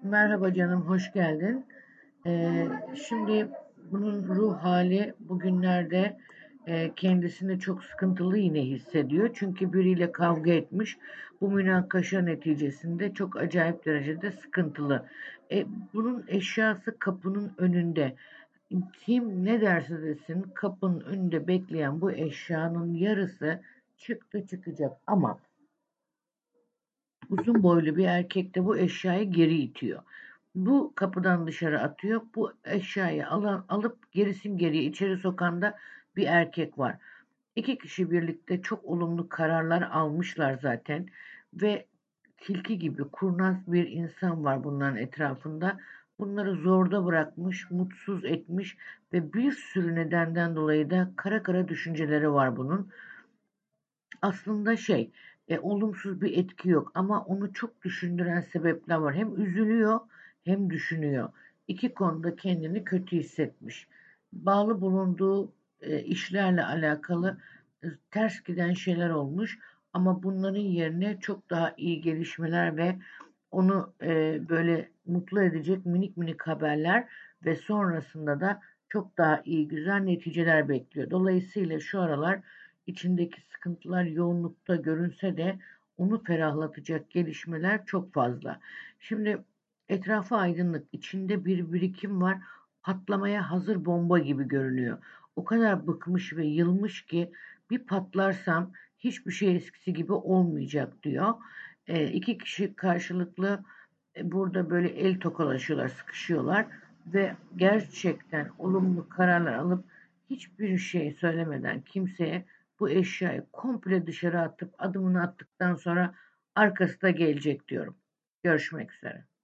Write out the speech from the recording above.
Merhaba canım, hoş geldin. Şimdi bunun ruh hali bugünlerde kendisini çok sıkıntılı yine hissediyor. Çünkü biriyle kavga etmiş. Bu münakaşa neticesinde çok acayip derecede sıkıntılı. E, Bunun eşyası kapının önünde. Kim ne derse desin kapının önünde bekleyen bu eşyanın yarısı çıktı çıkacak ama uzun boylu bir erkek de bu eşyayı geri itiyor. Bu kapıdan dışarı atıyor. Bu eşyayı alıp gerisin geriye içeri sokan da bir erkek var. İki kişi birlikte çok olumlu kararlar almışlar zaten ve tilki gibi kurnaz bir insan var bunların etrafında. Bunları zorda bırakmış, mutsuz etmiş ve bir sürü nedenden dolayı da kara kara düşünceleri var bunun. Aslında olumsuz bir etki yok ama onu çok düşündüren sebepler var. Hem üzülüyor hem düşünüyor. İki konuda kendini kötü hissetmiş. Bağlı bulunduğu işlerle alakalı ters giden şeyler olmuş ama bunların yerine çok daha iyi gelişmeler ve onu böyle mutlu edecek minik minik haberler ve sonrasında da çok daha iyi güzel neticeler bekliyor. Dolayısıyla şu aralar içindeki sıkıntılar yoğunlukta görünse de onu ferahlatacak gelişmeler çok fazla. Şimdi etrafı aydınlık, içinde bir birikim var, patlamaya hazır bomba gibi görünüyor. O kadar bıkmış ve yılmış ki bir patlarsam hiçbir şey eskisi gibi olmayacak diyor. İki kişi karşılıklı burada böyle el tokalaşıyorlar, sıkışıyorlar ve gerçekten olumlu kararlar alıp hiçbir şey söylemeden kimseye bu eşyayı komple dışarı atıp adımını attıktan sonra arkası da gelecek diyorum. Görüşmek üzere.